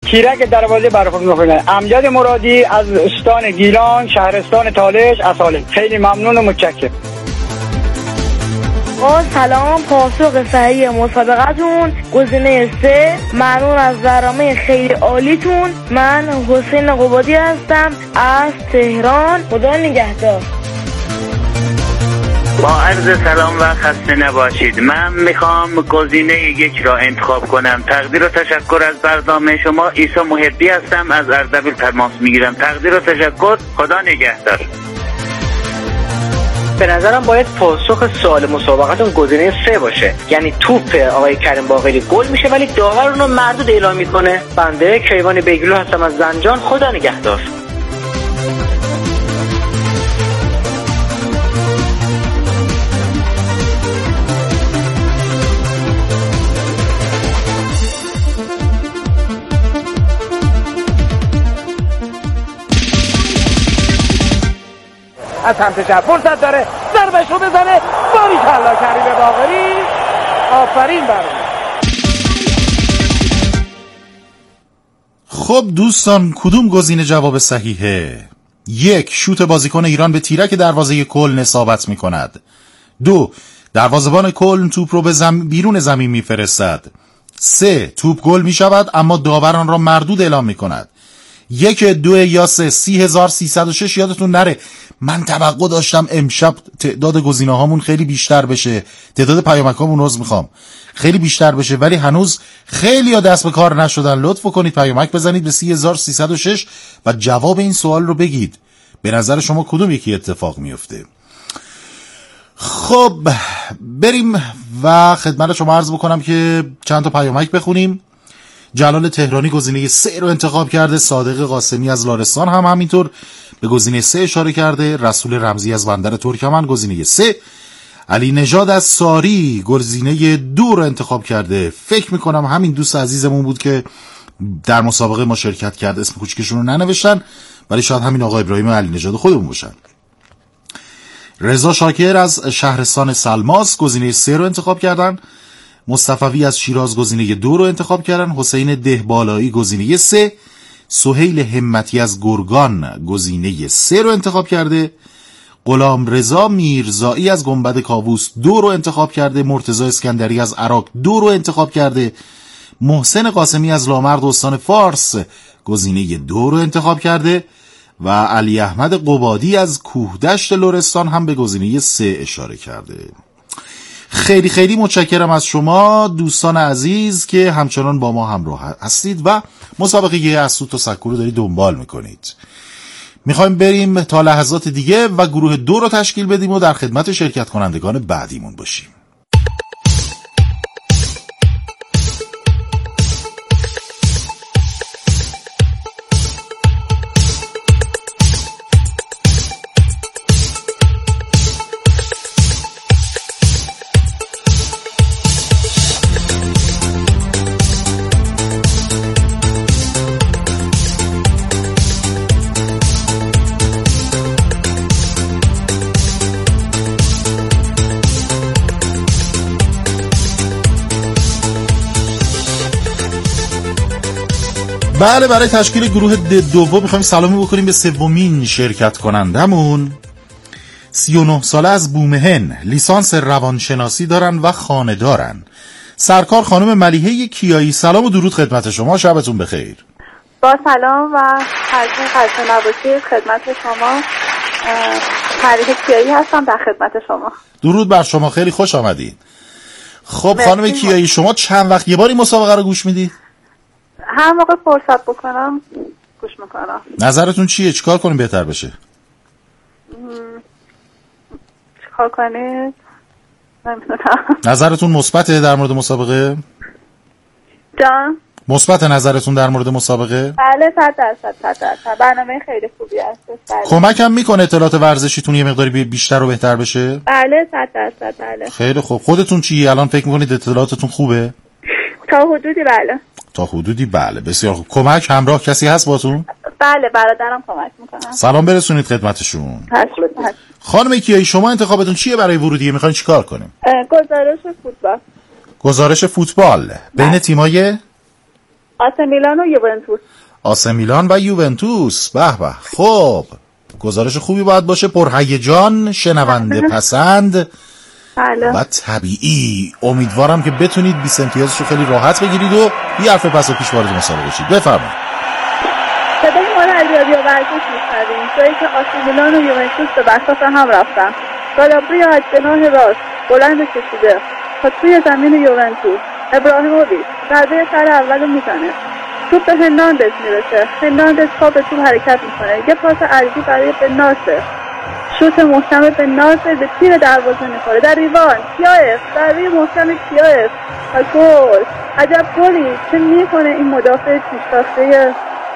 تیرک دروازه برخورد میکنه. امجد مرادی از استان گیلان، شهرستان تالش، اصاله. خیلی ممنون و متشکرم. سلام، پاسخ صحیح مسابقتون گزینه 3. ممنون از برنامه خیلی عالیتون. من حسین قبادی هستم از تهران. خدا نگهدار. با عرض سلام و خسته نباشید. من میخوام گزینه 1 را انتخاب کنم. تقدیر و تشکر از برنامه شما. عیسی محبی هستم از اردبیل تماس میگیرم. تقدیر و تشکر. خدا نگهدار. به نظرم باید پاسخ سوال مسابقتون گزینه 3 باشه، یعنی توپ آقای کریم باقری گل میشه ولی داور اونو مردود اعلام میکنه. بنده کیوان بیگلو هستم از زنجان. خدا نگهدار. از سمت چپ فرصت داره، ضربش رو بزنه. باریکلا کریم باقری. آفرین برام. خب دوستان، کدوم گزینه جواب صحیحه؟ 1. شوت بازیکن ایران به تیرک دروازه کلن اصابت می‌کند. 2. دروازه‌بان کلن توپ رو به بیرون زمین می‌فرستد. 3. توپ گل می‌شود اما داور آن را مردود اعلام می‌کند. 1، 2 یا 3. 30306. یادتون نره من توقع داشتم امشب تعداد گزینه‌هامون خیلی بیشتر بشه، تعداد پیامک‌هامون روز میخوام خیلی بیشتر بشه، ولی هنوز خیلی ها دست به کار نشدن. لطف کنید پیامک بزنید به 30306 و جواب این سوال رو بگید. به نظر شما کدوم یکی اتفاق میفته؟ خب بریم و خدمت شما عرض بکنم که چند تا پیامک بخونیم. جلال تهرانی گزینه 3 رو انتخاب کرده. صادق قاسمی از لارستان هم همینطور به گزینه 3 اشاره کرده. رسول رمزی از بندر ترکمن گزینه 3. علی نژاد از ساری گزینه 2 رو انتخاب کرده. فکر میکنم همین دوست عزیزمون بود که در مسابقه ما شرکت کرد، اسم کوچکشون رو ننوشتن ولی شاید همین آقا ابراهیم علی نژاد خودمون باشن. رضا شاکر از شهرستان سلماس گزینه 3 رو انتخاب کردن. مصطفی از شیراز گزینه 2 رو انتخاب کردن. حسین دهبالایی گزینه 3. سهیل همتی از گرگان گزینه 3 رو انتخاب کرده. غلام رضا میرزایی از گنبد کاووس 2 رو انتخاب کرده. مرتضی اسکندری از عراق 2 رو انتخاب کرده. محسن قاسمی از لامرد استان فارس گزینه 2 رو انتخاب کرده و علی احمد قبادی از کوهدشت لرستان هم به گزینه 3 اشاره کرده. خیلی خیلی متشکرم از شما دوستان عزیز که همچنان با ما همراه هستید و مسابقه از سوت و سکو رو دارید دنبال میکنید. میخوایم بریم تا لحظات دیگه و گروه 2 رو تشکیل بدیم و در خدمت شرکت کنندگان بعدیمون باشیم. بله، برای تشکیل گروه دوم میخوایم سلامی بکنیم به سومین شرکت کنندمون. 39 ساله از بومهن، لیسانس روانشناسی دارن و خانه دارن. سرکار خانم ملیحه کیایی. سلام و درود خدمت شما، شبتون بخیر. با سلام و هرچین خسته نباشید خدمت شما. ملیحه کیایی هستم در خدمت شما. درود بر شما، خیلی خوش آمدید. خب خانم کیایی، شما چند وقت یه بار این مسابقه رو گوش میدید؟ هر موقع فرصت بکنم گوش میکنم. نظرتون چیه؟ چیکار کنیم بهتر بشه؟ چیکار کنید؟ نمیدونم. نظرتون مثبته در مورد مسابقه؟ جان؟ مثبت نظرتون در مورد مسابقه؟ بله 100%. برنامه خیلی خوبی هست. کمک هم میکنه اطلاعات ورزشیتون یه مقداری بیشتر و بهتر بشه؟ بله 100%. بله. خیلی خوب. خودتون چی الان فکر میکنید اطلاعاتتون خوبه؟ تا حدودی بله. تا حدودی بله. بسیار خوب. کمک همراه کسی هست باتون؟ بله برادرم کمک میکنم. سلام برسونید خدمتشون. هست. خانم کیایی، شما انتخابتون چیه برای ورودی؟ میخواین چیکار کنیم؟ گزارش فوتبال. گزارش فوتبال بین تیمای آسه میلان و یوونتوس. آسه میلان و یوونتوس. به به. خب گزارش خوبی باید باشه، پرهیجان، شنونده پسند بله. و طبیعی. امیدوارم که بتونید 20 امتیازش رو خیلی راحت بگیرید و یه حرف پس و پیش وارد مسابقه شید. بفرمایید. صدای ما رو از رادیو ورزش میشنویم. جایی که آسه میلان و یوونتوس به بساط هم رفتن. گالابری از جناح راست بلند کشیده تا توی زمین یوونتوس. ابراهیموویچ ضربه سر اول میزنه. توپ به هرناندز میرسه. هرناندز پا به توپ حرکت میکنه. یه پاس عرضی برای بناسه. شوت محکم بناسه به تیر دروازه میخوره. در ریوان کیایف ضربه محکم کیایف و گل. عجب گلی چه میکنه این مدافع پیشتاخته.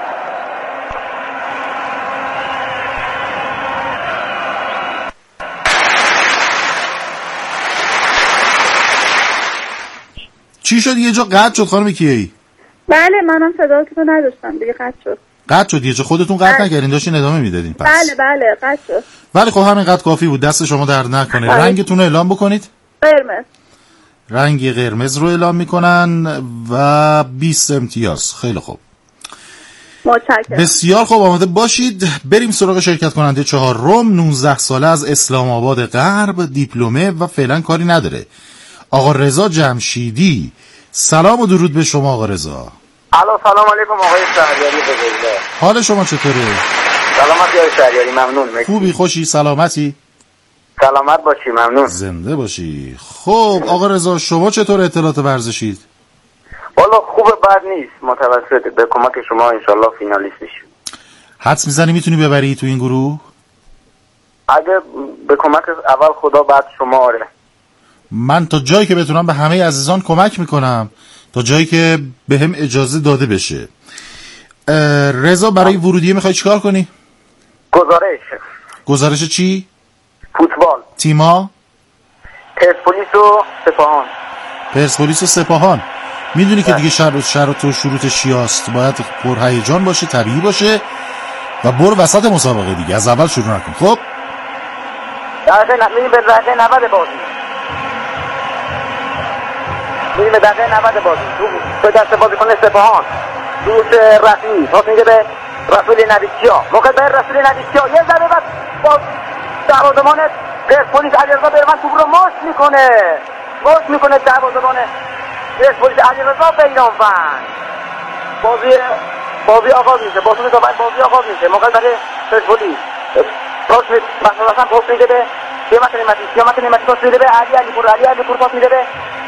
چی شد؟ یه جا قطع شد خانم کیایی؟ بله منم صداتون رو نداشتم دیگه، قطع شد. قطع شد؟ یه جا خودتون قطع نکردین، داشتین ادامه میدادین پس. بله قطع شد. ولی خب همینقدر کافی بود. دست شما درد نکنه. بله. رنگتون رو اعلام بکنید. قرمز. رنگ قرمز رو اعلام میکنن و 20 امتیاز. خیلی خوب. متشکرم. بسیار خوب، آماده باشید. بریم سراغ شرکت کننده چهارم. 19 ساله از اسلام آباد غرب، دیپلمه و فعلا کاری نداره. آقا رضا جمشیدی. سلام و درود به شما آقا رضا. سلام علیکم آقای شهریاری بزرگوار. حال شما چطوره؟ سلامتی آقای شهریاری، ممنون. خوبی، خوشی، سلامتی؟ سلامت باشی، ممنون. زنده باشی. خب آقا رضا شما چطور اطلاعات ورزشید؟ والا خوب بد نیست، متوسطه. به کمک شما انشالله فینالیست میشیم. حدس میزنی میتونی ببری تو این گروه؟ اگه به کمک اول خدا بعد شما. آره من تا جایی که بتونم به همه عزیزان کمک میکنم، تا جایی که به هم اجازه داده بشه. رضا برای ورودیه میخوای چیکار کنی؟ گزارش چی؟ فوتبال. تیما؟ پرسپولیس و سپاهان. پرسپولیس و سپاهان. میدونی که دیگه شرط و شروط شیاست، باید پرهیجان باشه، طبیعی باشه و برو وسط مسابقه دیگه، از اول شروع نکن. خب میریم به دقیقه 90 بازی. میریم به دقیقه 90 بازی. به دست بازیکن سپاهان دوست رفیعی پاس میده به رسول نویسیا. موقع به رسول نویسیا یه ضربه بعد با دروازه‌بان پرسپولیس علیرضا بیرمن توپ رو ماش میکنه دروازه‌بان پرسپولیس علیرضا بیرانوند. بازی آغاز میشه. بازی آغاز میشه. موقع برای پرسپولیس پاس میده به متن نعمتی پاس میده به علی پور پاس میده به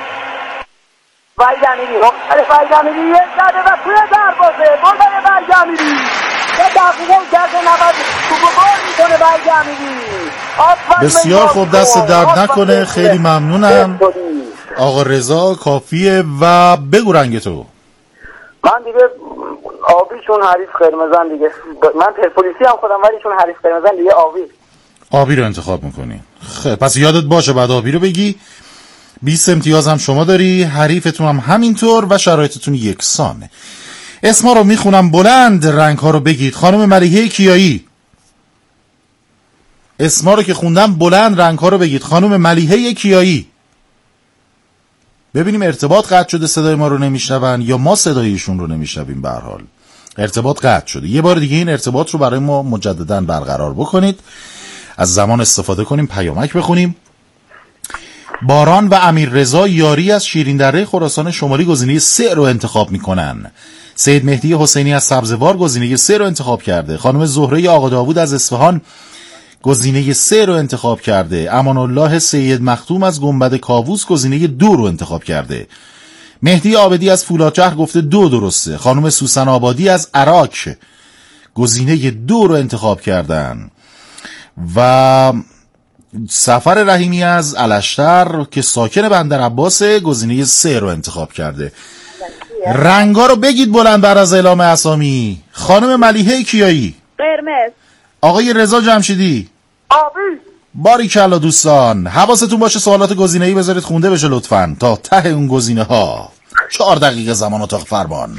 وحید امیری یه زده و توی دروازه گل برای وحید امیری. یه دقیقه گرد 90 توپ گل میکنه وحید امیری. بسیار خوب، دست درد نکنه. خیلی ممنونم آقا رضا. کافیه و بگو رنگ تو. من دیگه آبیشون حریف قرمزن دیگه. من پرسپولیسی هم خودم ولی چون حریف قرمزن دیگه آبی رو انتخاب میکنی. خیلی پس یادت باشه بعد آبی رو بگی. 20 امتیاز هم شما داری، حریفتون هم همینطور و شرایطتون یکسانه. اسما رو میخونم بلند، رنگ ها رو بگید. خانم ملیحه کیایی. اسما رو که خوندم بلند، رنگ ها رو بگید. خانم ملیحه کیایی. ببینیم ارتباط قطع شده، صدای ما رو نمیشنون یا ما صدایشون رو نمیشنویم. به هر حال ارتباط قطع شده. یه بار دیگه این ارتباط رو برای ما مجددا برقرار بکنید. از زمان استفاده کنیم، پیامک بخونیم. باران و امیررضا یاری از شیرین دره خراسان شمالی گزینه 3 رو انتخاب میکنن. سید مهدی حسینی از سبزوار گزینه 3 رو انتخاب کرده. خانم زهره آقا داوود از اصفهان گزینه 3 رو انتخاب کرده. امان الله سید مختوم از گنبد کاووس گزینه 2 رو انتخاب کرده. مهدی عابدی از فولادشهر گفته 2 درسته. خانم سوسن آبادی از عراق گزینه 2 رو انتخاب کردن. و سفر رحیمی از الشتر که ساکن بندر عباس گزینه 3 رو انتخاب کرده. رنگا رو بگید بلند بعد از اعلام اسامی. خانم ملیحه کیایی. قرمز. آقای رضا جمشیدی. آبی. باریکلا دوستان، حواستون باشه سوالات گزینه‌ای بذارید خونده بشه لطفاً تا ته اون گزینه ها. 4 دقیقه زمان اتاق فرمان.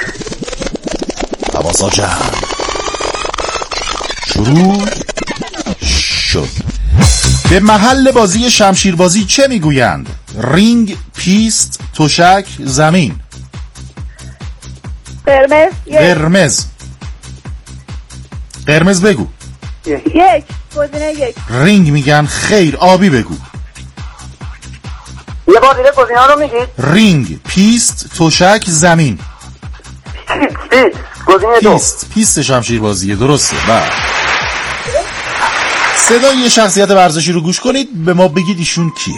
حواسا جمع. شروع شد. به محل بازی شمشیربازی چه میگویند؟ رینگ، پیست، تشک، زمین. قرمز. قرمز. قرمز بگو. یک. گزینه یک. رینگ میگن. خیر. آبی بگو. یه بار دیگه گزینه‌ها رو میگید. رینگ، پیست، تشک، زمین. پیست. گزینه دو. پیست شمشیر بازیه. درسته. بله. صدای یه شخصیت ورزشی رو گوش کنید، به ما بگید ایشون کیه.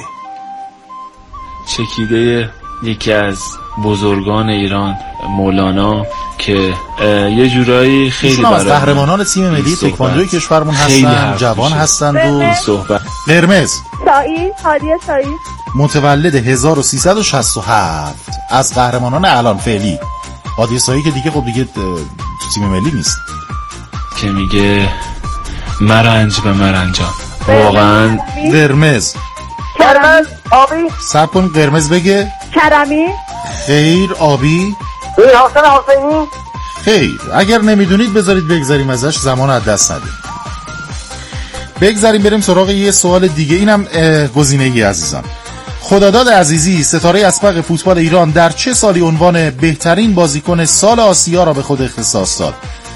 چکیده یکی از بزرگان ایران، مولانا، که یه جورایی خیلی از قهرمانان تیم ملی تکواندوی کشورمون هستن، جوان هستند و صحبت. قرمز. سایی، هادی سایی. متولد 1367، از قهرمانان الان فعلی. هادی سایی که دیگه خب دیگه تیم ملی نیست. که میگه مرنج به مرنجان. واقعا قرمز. کرمی. آبی. صبر کن قرمز بگه. کرمی. خیر. آبی. حسین حسینی. خیر. اگر نمیدونید بذارید بگذاریم ازش، زمان از دست ندیم. بگذاریم بریم سراغ یه سوال دیگه. اینم گزینه‌ای عزیزان. خداداد عزیزی ستاره اسبق فوتبال ایران در چه سالی عنوان بهترین بازیکن سال آسیا را به خود اختصاص داد؟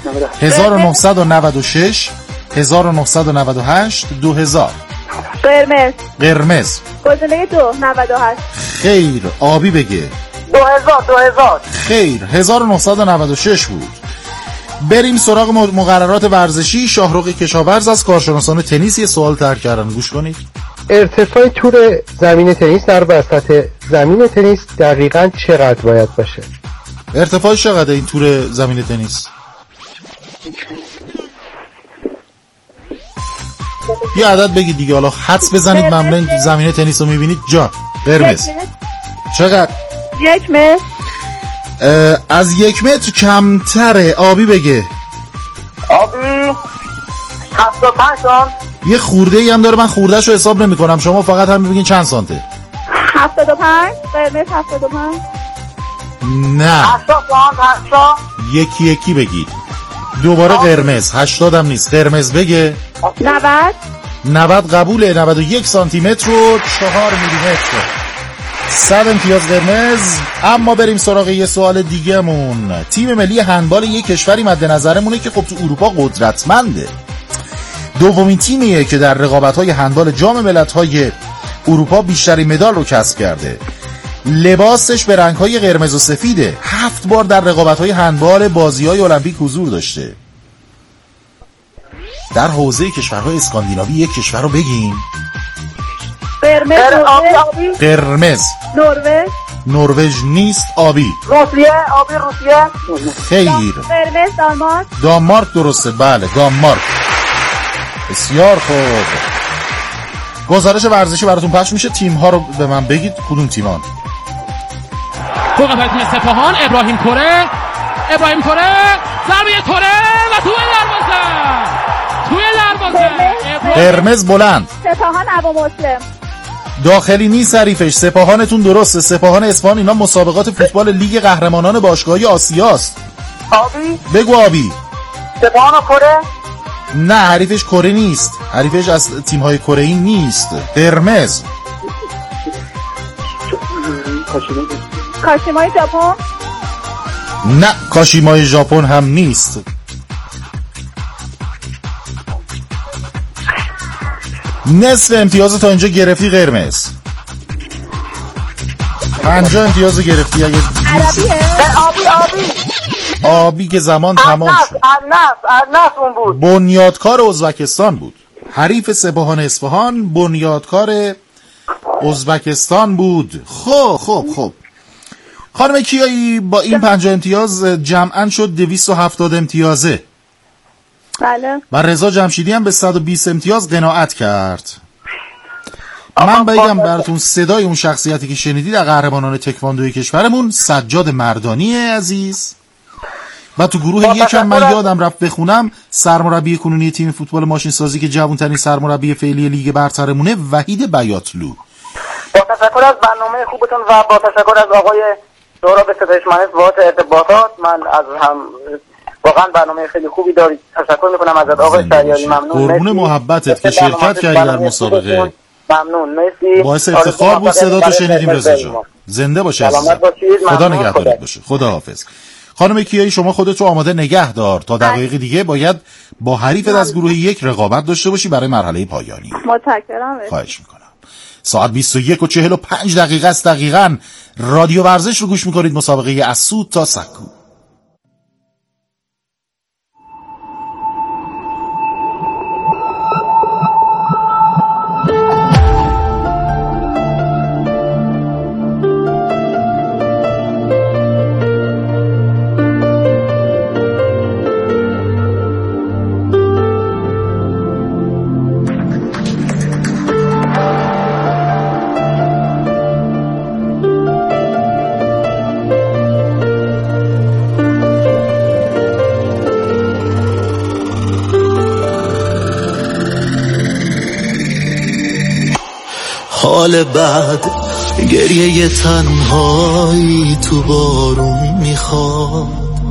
1996، 1998، 2000. قرمز. قرمز. گزینه 2. 98. خیر. آبی بگه. 2000. خیر. 1996 بود. بریم سراغ مقررات ورزشی. شاهرخ کشاورز از کارشناسان تنیس یه سوال طرح کردن، گوش کنید. ارتفاع تور زمین تنیس در وسط زمین تنیس دقیقاً چقدر باید باشه؟ ارتفاع چقدر این تور زمین تنیس؟ یه عدد بگید دیگه، حالا حدس بزنید. ممنون. زمین تنیس رو میبینید جا. قرمز. چقدر؟ 1 متر. از 1 متر کمتره. آبی بگه. آبی 75 سانت. یه خورده ای هم داره، من خوردهشو حساب نمی کنم، شما فقط هم بگین چند سانته. 75. قرمز 75. نه 80 سانت. 80. یکی یکی بگید. دوباره قرمز. 80 هم نیست. قرمز بگه. 90. 90 قبوله. 91 سانتی متر و 4 میلی متر. 100 امتیاز قرمز. اما بریم سراغ یه سوال دیگه مون. تیم ملی هندبال یک کشوری مد نظرمونه که خب تو اروپا قدرتمنده. دومین تیمیه که در رقابت‌های هندبال جام ملت‌های اروپا بیشترین مدال رو کسب کرده. لباسش به رنگ‌های قرمز و سفیده. 7 بار در رقابت‌های هندبال بازی‌های المپیک حضور داشته. در حوزه کشورهای اسکاندیناوی یک کشور رو بگین. قرمز. آبی. قرمز. نروژ. نروژ نیست. آبی. روسیه. آبی روسیه. خیر. قرمز. دانمارک. دانمارک درسته. بله دانمارک. بسیار خوب. گزارش ورزشی براتون پخش میشه. تیم ها رو به من بگید کدوم تیمان. فوق پرتیم سپاهان. ابراهیم کره. ضربه کره و توی دروازه. قرمز بلند. سپاهان ابو مسلم. داخلی نیست حریفش. سپاهانتون درسته. سپاهان اصفهان. اینا مسابقات فوتبال لیگ قهرمانان باشگاهی آسیاست. آبی. بگو آبی. سپاهان کره. نه حریفش کره نیست. حریفش از تیم‌های کره‌ای نیست. قرمز. کاشیمای ژاپن. نه کاشیمای ژاپن هم نیست. نصف امتیاز تا اینجا گرفتی قرمز. 50 امتیاز گرفتی. اگه آبی که زمان تمام شد. اون بود. بنیادکار ازبکستان بود. حریف سپاهان اصفهان بنیادکار ازبکستان بود. خب خانم کیایی با این 50 امتیاز جمعاً شد 270 امتیازه. بله. و رضا جمشیدی هم به 120 امتیاز قناعت کرد. من بگم براتون صدای اون شخصیتی که شنیدید در قهرمانان تکواندوی کشورمون سجاد مردانی عزیز. و تو گروه یکم من یادم رفت بخونم سرمربی کنونی تیم فوتبال ماشین سازی که جوان‌ترین سرمربی فعلی لیگ برترمونه وحید بیاتلو. با تشکر از برنامه خوبتون و با تشکر از آقای سهراب ستایشمند واسه ارتباطات. من از هم واقعا برنامه خیلی خوبی دارید. تشکر میکنم ازت آقای شهریاری. ممنون. قربون محبتت که شرکت کردی در مسابقه. ممنون. مرسی. باعث افتخار بود صداتو شنیدیم رضا جان. زنده باشه. خدا نگهدارت باشه. خدا حافظ. خانم کیایی شما خودت رو آماده نگه دار تا دقایق دیگه باید با حریفت از گروه یک رقابت داشته باشی برای مرحله پایانی. متشکرم. خواهش میکنم. ساعت 21:45 است. دقیقاً رادیو ورزش رو گوش میکنید. مسابقه از سود تا سکو. حال بعد گریه تنهایی تو بارون میخواد،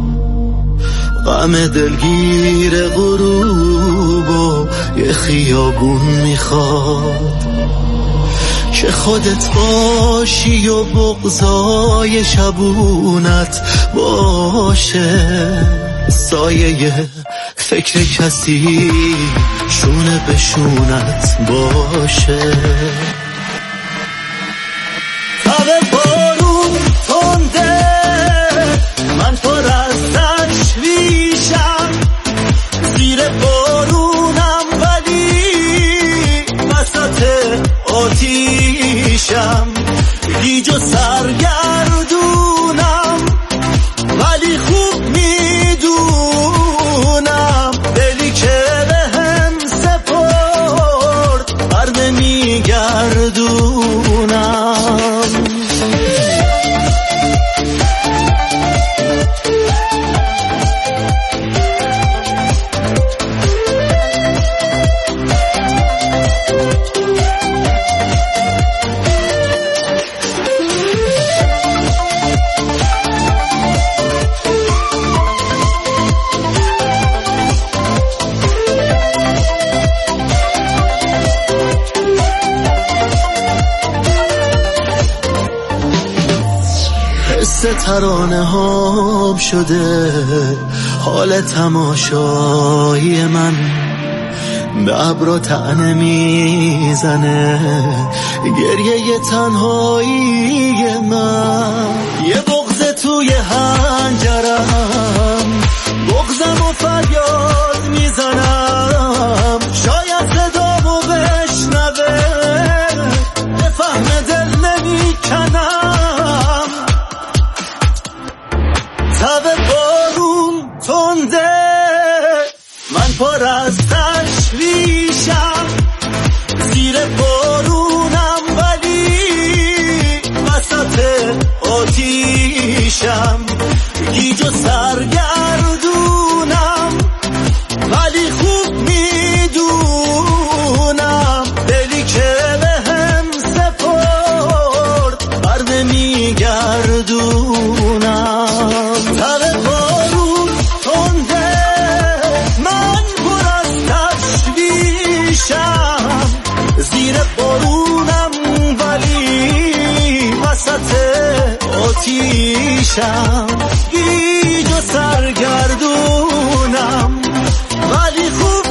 غم دلگیر غروب و یه خیابون میخواد که خودت باشی و بغضای شبونت باشه، سایه فکر کسی شونه به شونت باشه. تب بارون تنده من پر از تشویشم، زیر بارونم ولی وسط آتیشم، گیج و سرگردونم ولی خوب میدونم دلی که بهم سپرد بر نمیگردونم. ترانه هام شده حال تماشایی من، به ابرا طعنه میزنه گریه تنهایی من، یه بغض توی هنجرم بغضم و فریاد میزنم، شاید صدامو بشنوه به فهم دل نمیکنم. تب بارون تنده من پر از تشویشم، زیر بارونم ولی وسط آتیشم، گیج و سرگردونم ولی خوب میدونم دلی که بهم سپرد بر نمیگردونم. زیر بارونم ولی وسط آتیشم، گیج و سرگردونم ولی خوب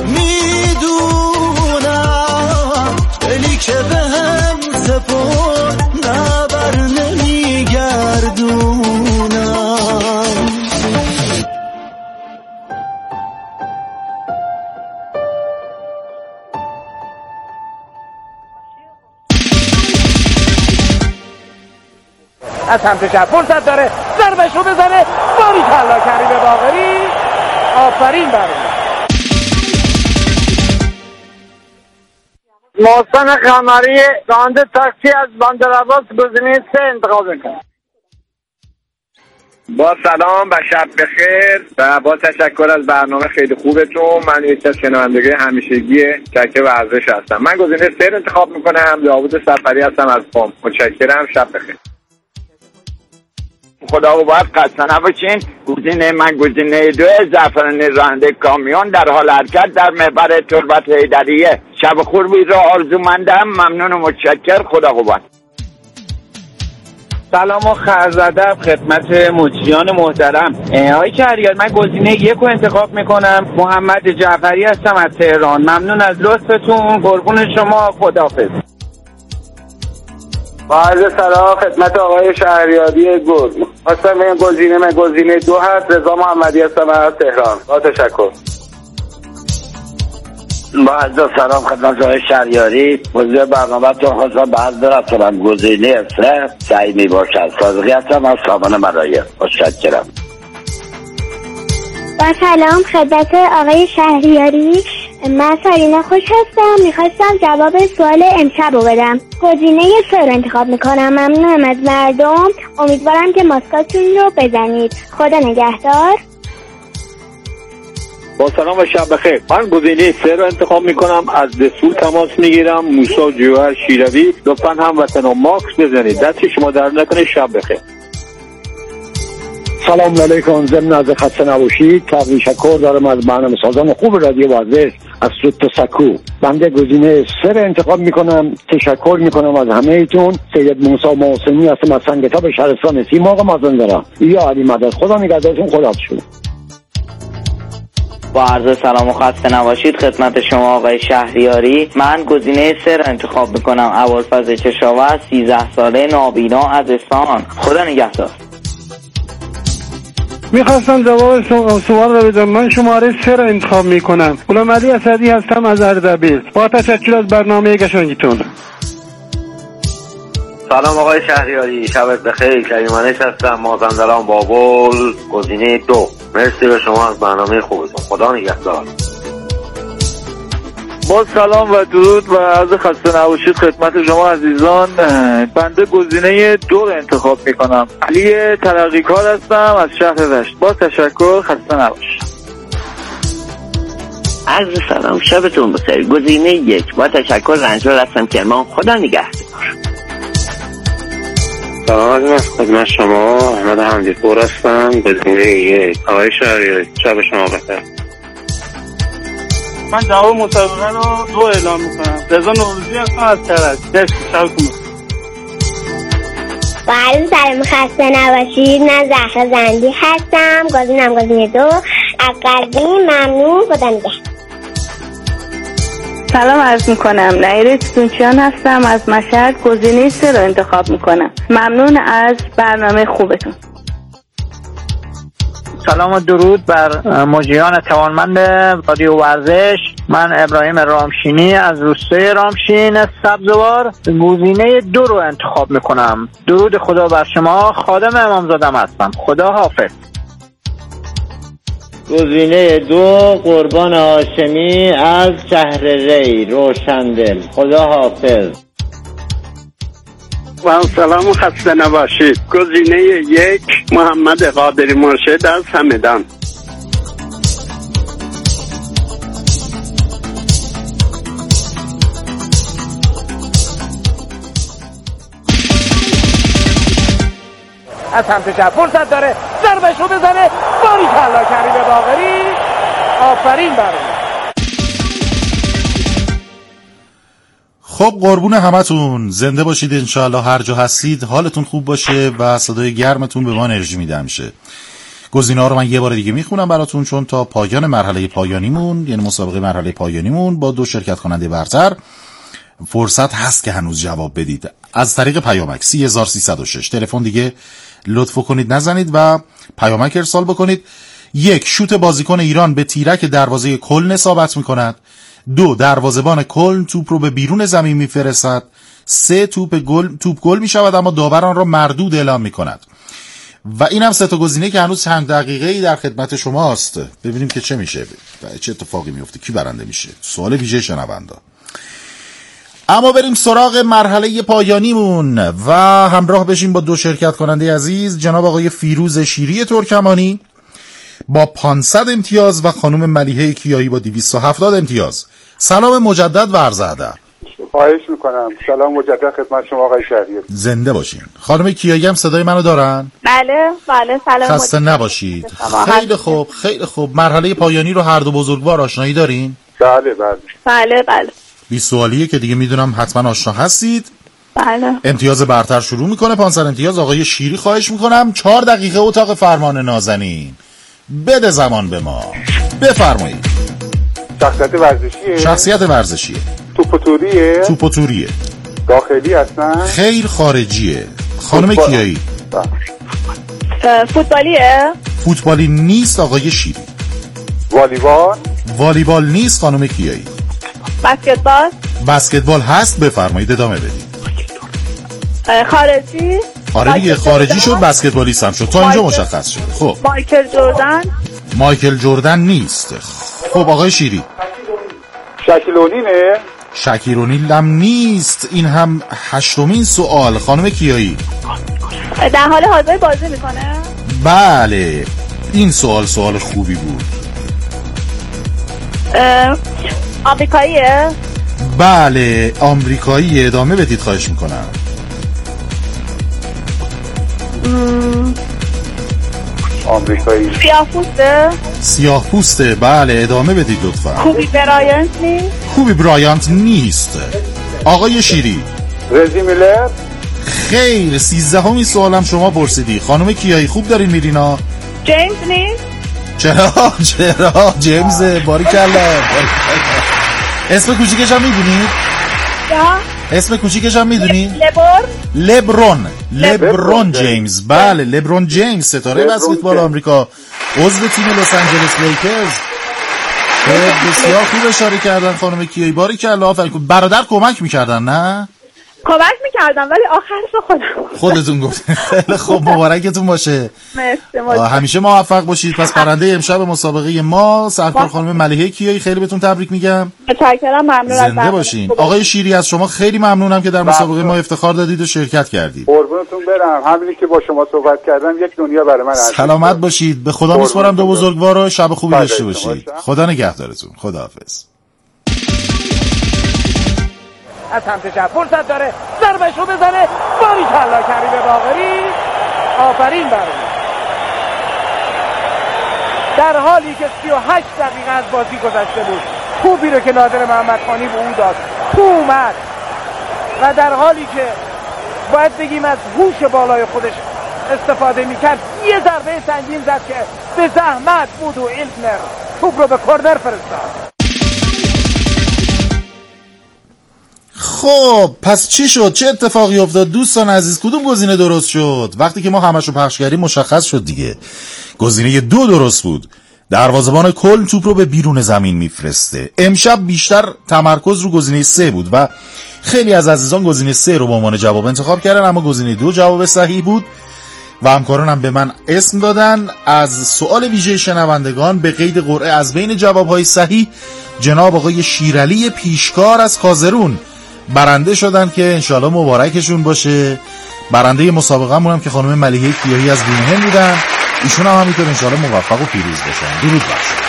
میدونم دلی که بهم سپرد نه بر نمیگردونم. از سمت چپ فرصت داره ضربش رو بزنه، باریکلا کریم باقری، آفرین برای محسن قمری راننده تاکسی از بندرعباس گزینه 3 انتخاب میکنم. با سلام و شب بخیر و با تشکر از برنامه خیلی خوبتون. من یکی از شنوندگان همیشگی چکه ورزش هستم. من گزینه 3 انتخاب میکنم. داوود سفری هستم از قم. متشکرم. شب بخیر. خدا رو باید خسته نباشین. من گزینه 2 زعفرانی راننده کامیون در حال حرکت در محور تربت حیدریه. شب خوبی را آرزومندم. ممنون و متشکر. خدا قوت. سلام و خرز ادب خدمت مجریان محترم. آقای شهریار، من گزینه 1 رو انتخاب میکنم. محمد جعفری هستم از تهران. ممنون از لطفتون. قربون شما. خداحافظ. با عرض سلام خدمت آقای شهریاری گل. خواستم این گزینه 2 هست. رضا محمدی هستم از تهران. با تشکر. با عرض سلام خدمت آقای شهریاری. موضوع برنامه‌تون خواستم به عرض برسونم گزینه 3 سعی میباشد. صادقی هستم از سامان مرایم. متشکرم. با سلام خدمت آقای شهریاری. من سارینا خوش هستم. میخواستم جواب سوال امشب رو بدم. گزینه 3 رو انتخاب میکنم. ممنونم از مردم. امیدوارم که ماسکاتون رو بزنید. خدا نگهدار. با سلام و شب بخیر. من گزینه 3 رو انتخاب میکنم. از دسول تماس میگیرم. موسی جوهر شیروی. لطفاً هم وطن و ماکس بزنید. دست شما در نکنه. شب بخیر. سلام علیکم. ضمن از خسته نباشید. تشکر دارم از برنامه سازان خوب رادیو ورزش از سوت سکو. بنده گزینه 3 رو انتخاب میکنم. تشکر میکنم از همه ایتون. سید موسی محسنی هستم از سنگتاب شهرستان سیمرغ مازندران. یا علی مدد. خدا نگهدارتون. خدا شکر. با عرض سلام و خسته نباشید خدمت شما آقای شهریاری. من گزینه 3 رو انتخاب میکنم. ابوالفضل کشاورز 13 ساله نابینا از اصفهان. خدا نگهدار. میخواستم جواب سوال رو بدم. من شماره 3 رو انتخاب میکنم. غلام علی اسدی هستم از اردبیل. با تشکر از برنامه قشنگتون. سلام آقای شهریاری. شبت بخیر. کریمانش هستم مازندران بابل. گزینه 2. مرسی به شما از برنامه خوبتون. خدا نگهدار. با سلام و درود و عرض خسته نباشید خدمت شما عزیزان. بنده گزینه 2 رو انتخاب میکنم. علی ترقیکار هستم از شهر رشت. با تشکر. خسته نباشید. عرض سلام. شبتون بخیر. گزینه 1. با تشکر. رنجور هستم کرمان. خدا نگهدار. سلام خدمت شما احمد حمدی پور هستم. گزینه 1. آقای شهریاری شب شما بخیر. من جواب مسابقه رو 2 اعلام میکنم. رضا نوروزی هستم از کرج. مرسی. شبتون با عرض سلام خسته نباشید. من زهرا زندی هستم. گزینه 2 از قلبی ممنون. خدا نگهدار. سلام عرض میکنم. نعیره سونچیان هستم از مشهد. گزینه 3 رو انتخاب میکنم. ممنون از برنامه خوبتون. سلام و درود بر مجریان توانمند رادیو ورزش. من ابراهیم رامشینی از روستای رامشین سبزوار. گزینه 2 رو انتخاب میکنم. درود خدا بر شما. خادم امامزادم هستم. خدا حافظ. گزینه 2 قربان هاشمی از شهر ری روشندل. خدا حافظ. و سلام و خسته نباشید. گزینه 1 محمد قادری مرشد از همدان. از سمت چپ فرصت داره. ضربش رو بزنه. باریکلا کریم باقری. آفرین برای. خب قربون همتون. زنده باشید انشاءالله. هر جا هستید حالتون خوب باشه و صدای گرمتون به ما انرژی میده میشه. گزینه‌ها رو من یه بار دیگه میخونم براتون چون تا پایان مرحله پایانیمون، یعنی مسابقه مرحله پایانیمون با 2 شرکت کننده برتر فرصت هست که هنوز جواب بدید. از طریق پیامک 3306 تلفن دیگه لطف کنید نزنید و پیامک ارسال بکنید. 1. شوت بازیکن ایران به تیرک دروازه کلن اصابت میکند. 2. دروازه‌بان کلن توپ رو به بیرون زمین میفرستد. 3. توپ گل میشود اما داور آن را مردود اعلام میکند. و این هم 3 تا گزینه که هنوز چند دقیقه‌ای در خدمت شماست. ببینیم که چه میشه و چه اتفاقی میفته، کی برنده میشه. سوال ویژه شنوندا. اما بریم سراغ مرحله پایانیمون و همراه بشیم با 2 شرکت کننده عزیز، جناب آقای فیروز شیری ترکمانی با 500 امتیاز و خانم ملیحه کیایی با 270 امتیاز. سلام مجدد و عرض ادب. خواهش میکنم. سلام مجدد خدمت شما آقای شهریاری. زنده باشین. خانم کیایی هم صدای منو دارن؟ بله سلام. خسته نباشید. خیلی خوب خیلی خوب. مرحله پایانی رو هر دو بزرگوار آشنایی دارین؟ بله. 20 سوالیه که دیگه میدونم حتما آشنا هستید. بله. امتیاز برتر شروع میکنه. 500 امتیاز آقای شیری. خواهش میکنم 4 دقیقه اتاق فرمان نازنین. بده زمان به ما. بفرمایید. شخصیت ورزشیه؟ شخصیت ورزشیه. توپ و توریه؟ توپ و توریه. داخلی هستن؟ خیر خارجیه. خانم کیایی؟ فوتبالیه؟ فوتبالی نیست آقای شیری. والیبال؟ والیبال نیست خانم کیایی. بسکتبال؟ بسکتبال هست. بفرمایید ادامه بدید. خارجی؟ آره دیگه خارجی شد بسکتبالیست هم شد. تا اینجا مشخص شد. خب مایکل جردن؟ مایکل جردن نیست. خب آقای شیری. شکیل اونیله؟ شکیل اونیل هم نیست. این هم 8مین سوال. خانم کیایی در حال حاضر بازی میکنه؟ بله این سوال خوبی بود. آمریکاییه؟ بله آمریکایی. ادامه بدید خواهش میکنم. آمریکایی. سیاه پوسته. بله ادامه بدید لطفا. کوبی برایانت نیست؟ کوبی برایانت نیست. آقای شیری. رزی میلر؟ خیر 13مین سوالم شما پرسیدی. خانم کیایی خوب دارین میرینا؟ جیمز نیست؟ چرا جیمز. باریکلا. اسم کوچیکش هم میدونید؟ اسم کوچیکش هم میدونید؟ لبرون جیمز. بله لبرون جیمز ستاره بسکتبال آمریکا، عضو تیم لس آنجلس لیکرز. بسیار خوب اشاره کردن خانم کیایی. باریکلا آفرین. برادر کمک میکردن نه؟ کمک میکردم ولی آخرش خودتون گفتین. خیلی خوب مبارکتون باشه. مرسی. همیشه موفق باشید. پس برنده امشب مسابقه ما سرکار خانم ملیحه کیایی. خیلی بهتون تبریک میگم. متشکرم. ممنون. زنده باشین. آقای شیری از شما خیلی ممنونم که در مسابقه ما افتخار دادید و شرکت کردید. قربونتون برم. همینی که با شما صحبت کردم یک دنیا برای من. سلامت باشید. به خدا میسپارم دو بزرگوار. شب خوبی داشته باشید. خدا نگهدارتون. خداحافظ. از سمت چپ فرصت داره ضربش رو بزنه. باریکلا کریم باقری. آفرین بر اون. در حالی که 38 دقیقه از بازی گذشته بود توپی رو که نادر محمدخانی به او داد تو اومد و در حالی که باید بگیم از هوش بالای خودش استفاده میکرد یه ضربه سنگین زد که به زحمت بود و ایلتنر توپ رو به کورنر فرستاد. خب پس چی شد؟ چه اتفاقی افتاد دوستان عزیز؟ کدوم گزینه درست شد؟ وقتی که ما همشو پخش کردیم مشخص شد دیگه. گزینه 2 درست بود. دروازه‌بان کلن توپ رو به بیرون زمین میفرسته. امشب بیشتر تمرکز رو گزینه 3 بود و خیلی از عزیزان گزینه 3 رو به عنوان جواب انتخاب کردن، اما گزینه 2 جواب صحیح بود و همکارانم به من اسم دادن. از سوال ویژه شنوندگان به قید قرعه از بین جوابهای صحیح جناب آقای شیرعلی پیشکار از کازرون برنده شدن که انشالله مبارکشون باشه. برنده مسابقه همون هم که خانم ملیحه کیایی از وینهن بودن. ایشون هم همینطور انشالله موفق و پیروز باشن. درود بر شما.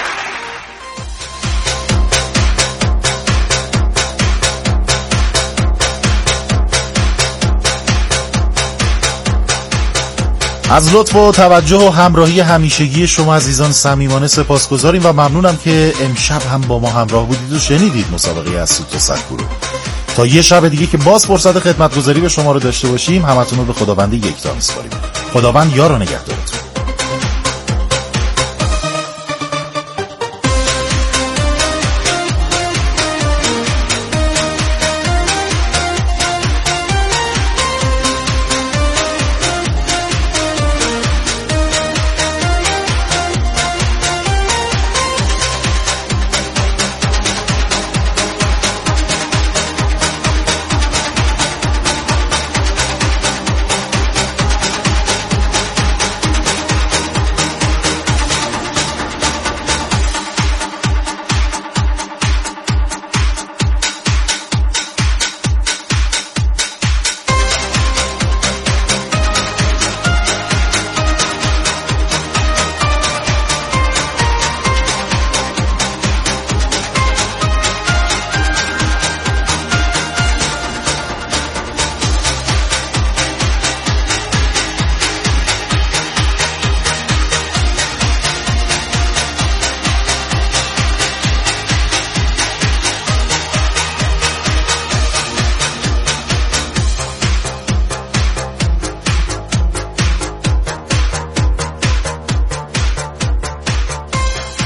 از لطف و توجه و همراهی همیشگی شما عزیزان صمیمانه سپاسگزاریم و ممنونم که امشب هم با ما همراه بودید و شنیدید مسابقه از سوت و سکو رو. تا یه شب دیگه که باز فرصت خدمتگزاری به شما رو داشته باشیم همتون رو به خداوند یکتا میسپاریم. خداوند یار و نگهدارتون.